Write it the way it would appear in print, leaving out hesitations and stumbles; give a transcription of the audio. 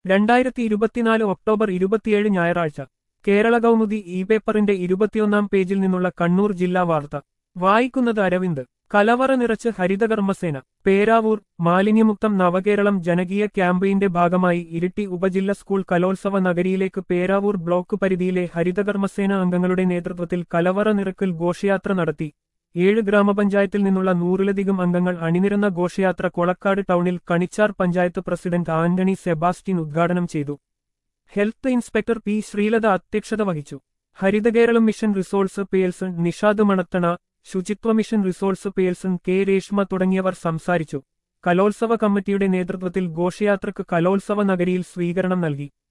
2024 October 27 ഞായറാഴ്ച Kerala Kaumudi E പേപ്പറിന്റെ 21-ാം പേജിൽ നിന്നുള്ള കണ്ണൂർ ജില്ലാ വാർത്ത വായിക്കുന്നത് അരവിന്ദ്. കലവറ നിറച്ച് ഹരിതകർമ്മസേന. പേരാവൂർ. മാലിന്യമുക്തം നവകേരളം ജനകീയ ക്യാമ്പയിന്റെ ഭാഗമായി ഇരിട്ടി ഉപജില്ല സ്കൂൾ കലോത്സവ നഗരിയിലേക്ക് പേരാവൂർ ബ്ലോക്ക് പരിധിയിലെ ഹരിതകർമ്മസേന അംഗങ്ങളുടെ നേതൃത്വത്തിൽ കലവറ നിറക്കൽ ഘോഷയാത്ര നടത്തി. 7 ഗ്രാമപഞ്ചായത്തിൽ നിന്നുള്ള 100-ലധികം അംഗങ്ങൾ അണിനിരന്ന ഘോഷയാത്ര കൊളക്കാട് ടൗണിൽ കണിച്ചാർ പഞ്ചായത്ത് പ്രസിഡന്റ് ആന്റണി സെബാസ്റ്റ്യൻ ഉദ്ഘാടനം ചെയ്തു. ഹെൽത്ത് ഇൻസ്പെക്ടർ പി ശ്രീലത അധ്യക്ഷത വഹിച്ചു. Harithakeralam mission resource person Nishad Manathana, ശുചിത്വ mission resource person K Reshma തുടങ്ങിയവർ സംസാരിച്ചു. കലോത്സവ കമ്മിറ്റിയുടെ നേതൃത്വത്തിൽ ഘോഷയാത്രക്ക് കലോത്സവ നഗരിയിൽ സ്വീകരണം നൽകി.